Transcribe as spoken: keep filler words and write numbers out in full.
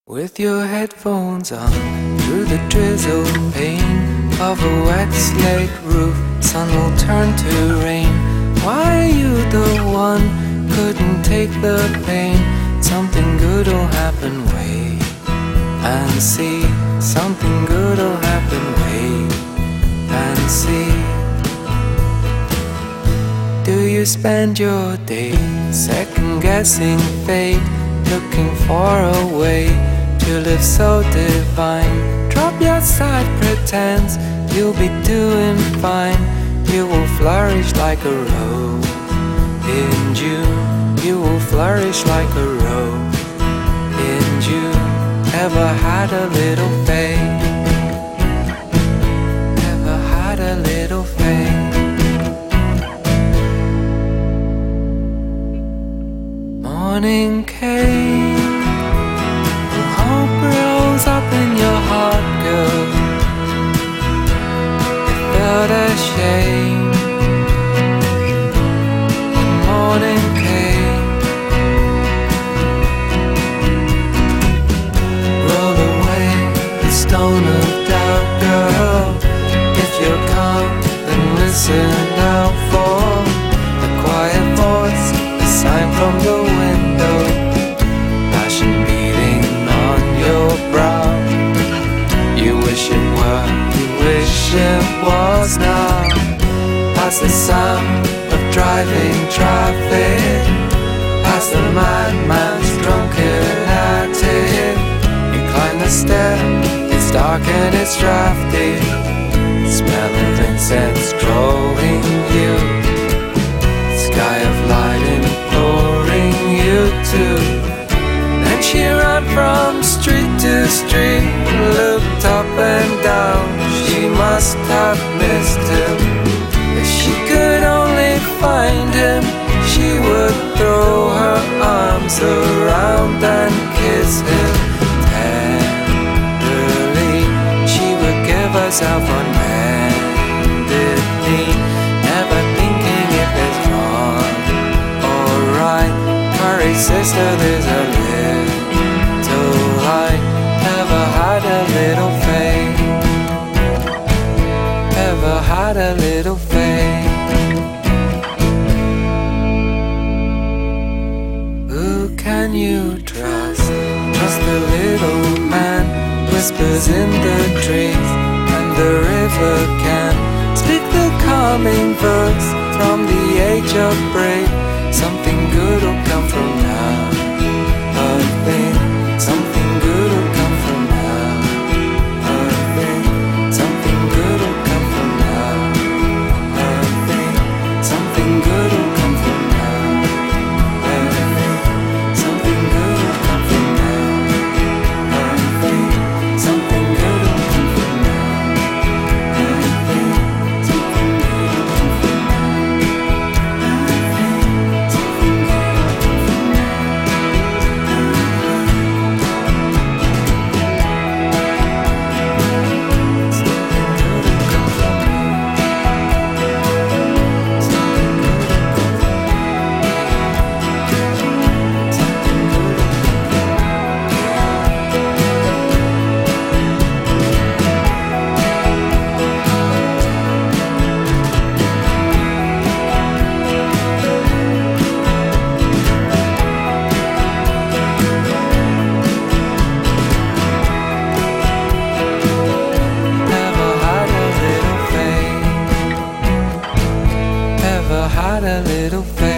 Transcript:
With your headphones on, through the drizzle pane of a wet slate roof, sun will turn to rain. Why are you the one? Couldn't take the pain. Something good'll happen, wait and see. Something good'll happen, wait and see. Do you spend your day second guessing fate, looking for a way to live so divine? Drop your side pretense, you'll be doing fine. You will flourish like a rose in June. You will flourish like a rose in June. Ever had a little faith? Ever had a little faith? Morning came, hope rose up in your heart, girl. You felt ashamed. The morning came, roll away the stone of doubt, girl. If you're calm, then listen out for the quiet voice, the sign from the window, passion beating on your brow. You wish it were, you wish it was now. Past the sound of driving traffic, past the madman's drunken attic. You climb the stair, it's dark and it's drafty. Smell of incense growing you, sky of light imploring you to. Then she ran from street to street, looked up and down. She must have missed him. If she could only find him, she would throw her arms around and kiss him tenderly. She would give herself unhandedly, never thinking if it's wrong or right. Courage, sister, there's a little light. Ever had a little faith? Ever had a little faith? Who can you trust? Trust the little man, whispers in the trees, and the river can speak the calming verse from the age of break. Something good will come from now, a thing. Something good will come from now, a thing. Something good will come from now, a thing. Something good will come from now, a thing. Something good will come from now, a thing. Something good will come from now, a thing. Something good will come from had a little faith.